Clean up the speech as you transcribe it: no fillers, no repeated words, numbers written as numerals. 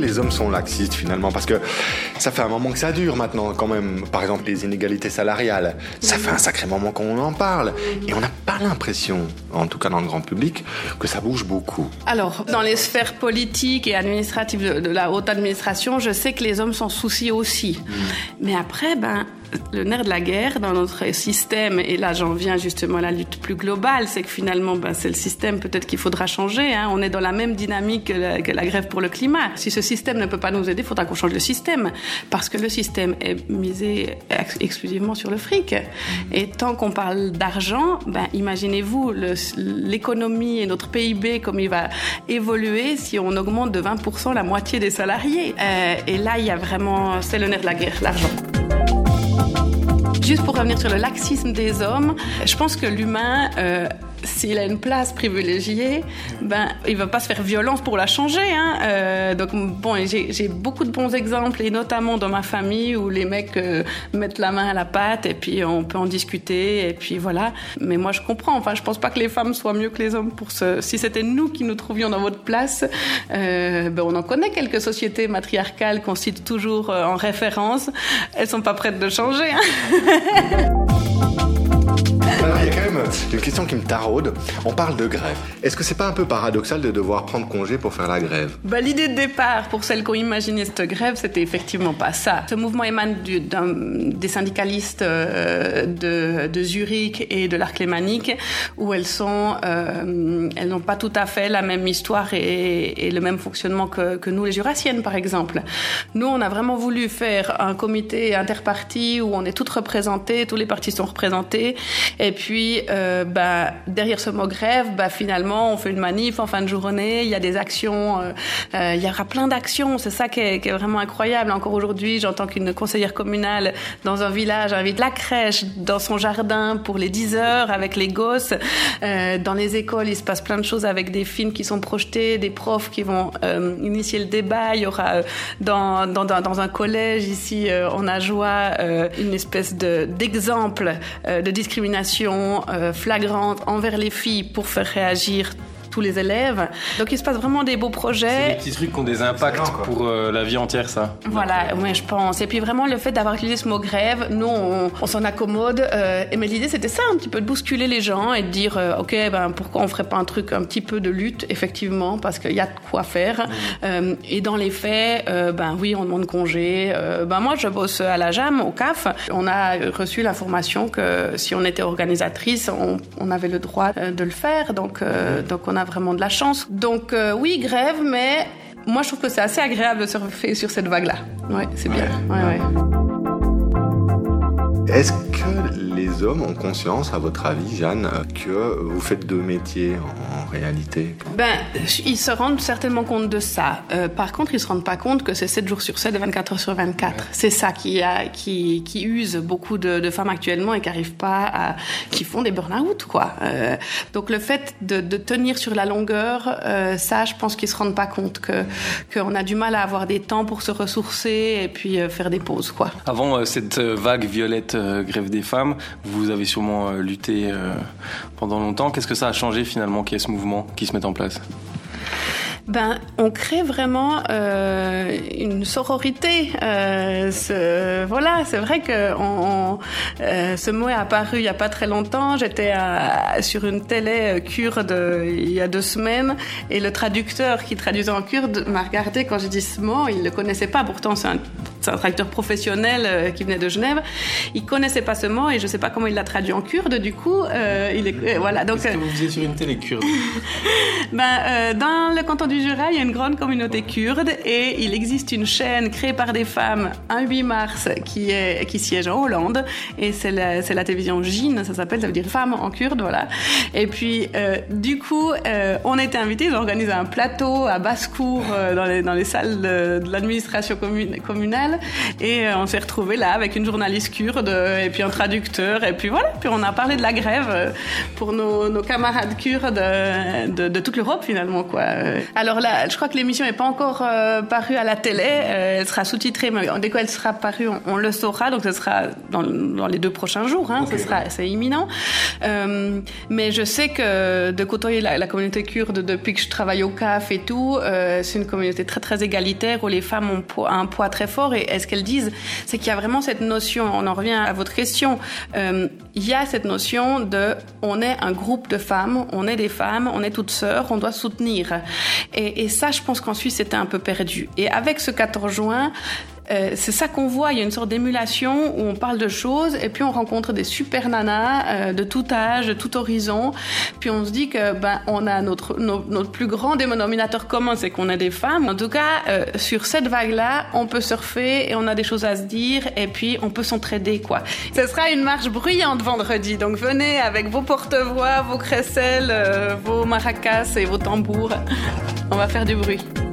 les hommes sont laxistes finalement? Parce que ça fait un moment que ça dure maintenant quand même. Par exemple, les inégalités salariales, ça fait un sacré moment qu'on en parle. Et on n'a pas l'impression, en tout cas dans le grand public, que ça bouge beaucoup. Alors, dans les sphères politiques et administratives de la haute administration, je sais que les hommes s'en soucient aussi. Mais après, le nerf de la guerre dans notre système, et là j'en viens justement à la lutte plus globale, c'est que finalement c'est le système peut-être qu'il faudra changer. On est dans la même dynamique que la grève pour le climat. Si ce système ne peut pas nous aider, il faudra qu'on change le système, parce que le système est misé exclusivement sur le fric. Et tant qu'on parle d'argent, imaginez-vous l'économie et notre PIB comme il va évoluer si on augmente de 20% la moitié des salariés. Et là il y a vraiment, c'est le nerf de la guerre, l'argent. Juste pour revenir sur le laxisme des hommes, je pense que l'humain, s'il a une place privilégiée, il va pas se faire violence pour la changer. Donc j'ai beaucoup de bons exemples, et notamment dans ma famille où les mecs mettent la main à la pâte et puis on peut en discuter et puis voilà. Mais moi je comprends. Enfin, je pense pas que les femmes soient mieux que les hommes pour ce. Si c'était nous qui nous trouvions dans votre place, on en connaît quelques sociétés matriarcales qu'on cite toujours en référence. Elles sont pas prêtes de changer. Alors, il y a quand même une question qui me taraude. On parle de grève. Est-ce que c'est pas un peu paradoxal de devoir prendre congé pour faire la grève? L'idée de départ, pour celles qui ont imaginé cette grève, c'était effectivement pas ça. Ce mouvement émane des syndicalistes de Zurich et de l'Arc lémanique, où elles n'ont pas tout à fait la même histoire et le même fonctionnement que nous, les Jurassiennes, par exemple. Nous, on a vraiment voulu faire un comité interparti où on est toutes représentées, tous les partis sont représentés. Et puis, derrière ce mot grève, finalement, on fait une manif en fin de journée, il y a des actions, il y aura plein d'actions, c'est ça qui est vraiment incroyable. Encore aujourd'hui, j'entends qu'une conseillère communale dans un village invite la crèche dans son jardin pour les 10 heures avec les gosses. Dans les écoles, il se passe plein de choses avec des films qui sont projetés, des profs qui vont initier le débat. Il y aura dans un collège ici en Ajoie une espèce d'exemple de discrimination flagrante envers les filles pour faire réagir tous les élèves. Donc il se passe vraiment des beaux projets. C'est des petits trucs qui ont des impacts pour la vie entière, ça. Voilà, oui, je pense. Et puis vraiment le fait d'avoir utilisé ce mot grève, nous on s'en accommode. Mais l'idée c'était ça, un petit peu de bousculer les gens et de dire pourquoi on ferait pas un truc un petit peu de lutte, effectivement, parce qu'il y a de quoi faire. Et dans les faits, oui, on demande congé. Moi je bosse à la JAM, au CAF. On a reçu l'information que si on était organisatrice, on avait le droit de le faire. Donc on a vraiment de la chance. Donc oui, grève, mais moi je trouve que c'est assez agréable de surfer sur cette vague-là. Ouais, c'est bien. Ouais. Est-ce que les hommes ont conscience, à votre avis, Jeanne, que vous faites deux métiers en réalité? Ils se rendent certainement compte de ça. Par contre, ils se rendent pas compte que c'est 7 jours sur 7 et 24 heures sur 24. Ouais. C'est ça qui use beaucoup de femmes actuellement et qui arrivent pas qui font des burn-out, quoi. Donc le fait de tenir sur la longueur, ça, je pense qu'ils se rendent pas compte qu'on a du mal à avoir des temps pour se ressourcer et puis faire des pauses, quoi. Avant cette vague violette grève des femmes, vous avez sûrement lutté pendant longtemps. Qu'est-ce que ça a changé finalement qu'il y ait ce mouvement qui se mette en place? On crée vraiment une sororité. C'est vrai que ce mot est apparu il y a pas très longtemps. J'étais sur une télé kurde il y a 2 semaines et le traducteur qui traduisait en kurde m'a regardé quand j'ai dit ce mot. Il le connaissait pas. Pourtant, c'est un traducteur professionnel qui venait de Genève. Il connaissait pas ce mot et je sais pas comment il l'a traduit en kurde. Du coup, voilà. Donc, qu'est-ce que vous faisiez sur une télé kurde? Dans le canton du Jura, il y a une grande communauté kurde et il existe une chaîne créée par des femmes un 8 mars qui siège en Hollande et c'est la télévision Jin, ça s'appelle, ça veut dire femme en kurde, voilà. Et puis du coup, on a été invités, ils ont organisé un plateau à Basse-Cour dans les salles de l'administration communale nationale. Et on s'est retrouvés là avec une journaliste kurde et puis un traducteur. Et puis voilà, puis on a parlé de la grève pour nos camarades kurdes de toute l'Europe finalement, quoi. Alors là, je crois que l'émission n'est pas encore parue à la télé. Elle sera sous-titrée, mais dès qu'elle sera parue, on le saura. Donc ce sera dans les 2 prochains jours. Okay. C'est imminent. Mais je sais que de côtoyer la communauté kurde depuis que je travaille au CAF et tout, c'est une communauté très très égalitaire où les femmes ont un poids très fort. Et ce qu'elles disent, c'est qu'il y a vraiment cette notion, on en revient à votre question, il y a cette notion de on est un groupe de femmes, on est des femmes, on est toutes sœurs, on doit soutenir. Et ça, je pense qu'en Suisse, c'était un peu perdu. Et avec ce 14 juin, c'est ça qu'on voit, il y a une sorte d'émulation où on parle de choses et puis on rencontre des super nanas de tout âge, de tout horizon, puis on se dit que on a notre plus grand dénominateur commun, c'est qu'on est des femmes. En tout cas, sur cette vague-là, on peut surfer et on a des choses à se dire et puis on peut s'entraider, quoi. Ce sera une marche bruyante vendredi, donc venez avec vos porte-voix, vos crécelles, vos maracas et vos tambours. On va faire du bruit.